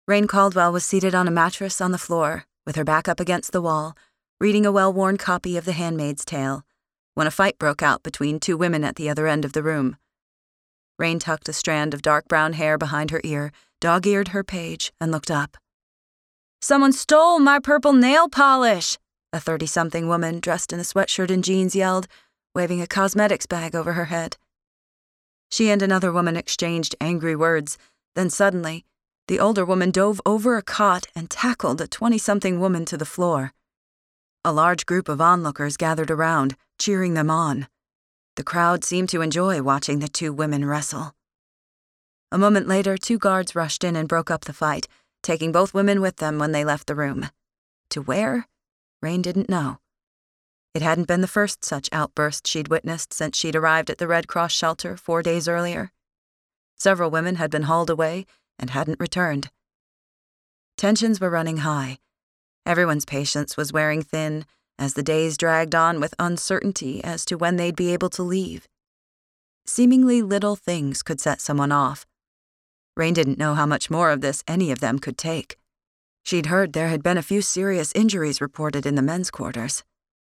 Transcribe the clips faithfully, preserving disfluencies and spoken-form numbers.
Rain Caldwell was seated on a mattress on the floor, with her back up against the wall, reading a well-worn copy of The Handmaid's Tale, when a fight broke out between two women at the other end of the room. Rain tucked a strand of dark brown hair behind her ear, dog-eared her page, and looked up. "Someone stole my purple nail polish!" a thirty-something woman dressed in a sweatshirt and jeans yelled, waving a cosmetics bag over her head. She and another woman exchanged angry words, then suddenly, the older woman dove over a cot and tackled a twenty-something woman to the floor. A large group of onlookers gathered around, cheering them on. The crowd seemed to enjoy watching the two women wrestle. A moment later, two guards rushed in and broke up the fight, taking both women with them when they left the room. To where? Rain didn't know. It hadn't been the first such outburst she'd witnessed since she'd arrived at the Red Cross shelter four days earlier. Several women had been hauled away and hadn't returned. Tensions were running high. Everyone's patience was wearing thin as the days dragged on with uncertainty as to when they'd be able to leave. Seemingly little things could set someone off. Rain didn't know how much more of this any of them could take. She'd heard there had been a few serious injuries reported in the men's quarters.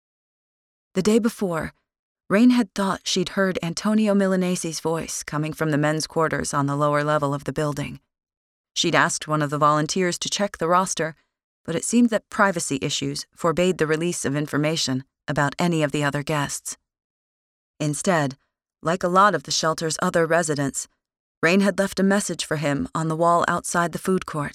The day before, Rain had thought she'd heard Antonio Milanese's voice coming from the men's quarters on the lower level of the building. She'd asked one of the volunteers to check the roster, but it seemed that privacy issues forbade the release of information about any of the other guests. Instead, like a lot of the shelter's other residents, Rain had left a message for him on the wall outside the food court.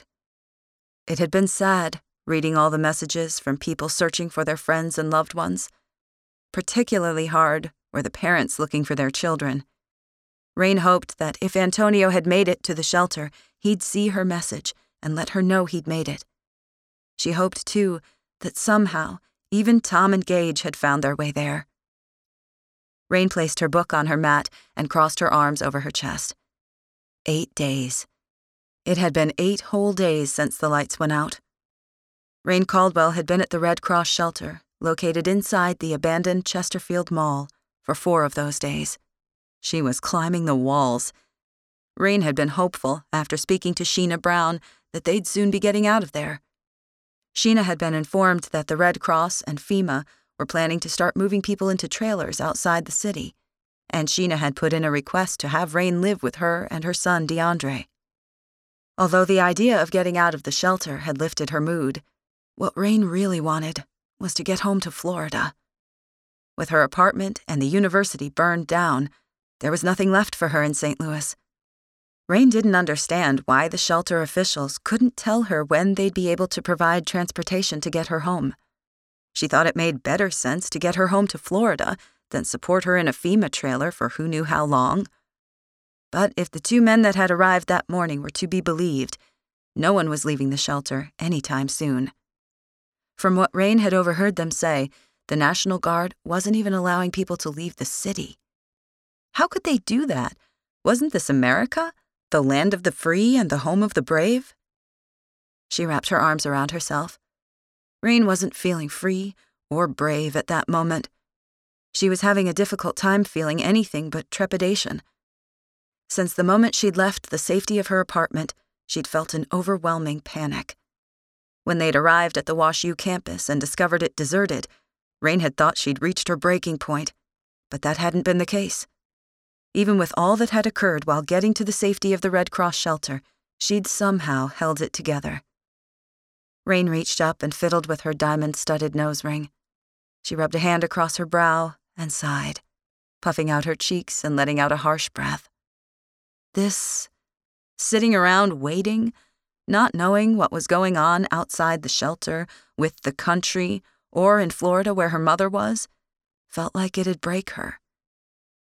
It had been sad, reading all the messages from people searching for their friends and loved ones. Particularly hard were the parents looking for their children. Rain hoped that if Antonio had made it to the shelter, he'd see her message and let her know he'd made it. She hoped, too, that somehow even Tom and Gage had found their way there. Rain placed her book on her mat and crossed her arms over her chest. Eight days. It had been eight whole days since the lights went out. Rain Caldwell had been at the Red Cross shelter, located inside the abandoned Chesterfield Mall, for four of those days. She was climbing the walls. Rain had been hopeful, after speaking to Sheena Brown, that they'd soon be getting out of there. Sheena had been informed that the Red Cross and FEMA were planning to start moving people into trailers outside the city, and Sheena had put in a request to have Rain live with her and her son DeAndre. Although the idea of getting out of the shelter had lifted her mood, what Rain really wanted was to get home to Florida. With her apartment and the university burned down, there was nothing left for her in Saint Louis. Rain didn't understand why the shelter officials couldn't tell her when they'd be able to provide transportation to get her home. She thought it made better sense to get her home to Florida than support her in a FEMA trailer for who knew how long. But if the two men that had arrived that morning were to be believed, no one was leaving the shelter anytime soon. From what Rain had overheard them say, the National Guard wasn't even allowing people to leave the city. How could they do that? Wasn't this America, the land of the free and the home of the brave? She wrapped her arms around herself. Rain wasn't feeling free or brave at that moment. She was having a difficult time feeling anything but trepidation. Since the moment she'd left the safety of her apartment, she'd felt an overwhelming panic. When they'd arrived at the WashU campus and discovered it deserted, Rain had thought she'd reached her breaking point, but that hadn't been the case. Even with all that had occurred while getting to the safety of the Red Cross shelter, she'd somehow held it together. Rain reached up and fiddled with her diamond-studded nose ring. She rubbed a hand across her brow and sighed, puffing out her cheeks and letting out a harsh breath. This, sitting around waiting, not knowing what was going on outside the shelter, with the country, or in Florida where her mother was, felt like it'd break her.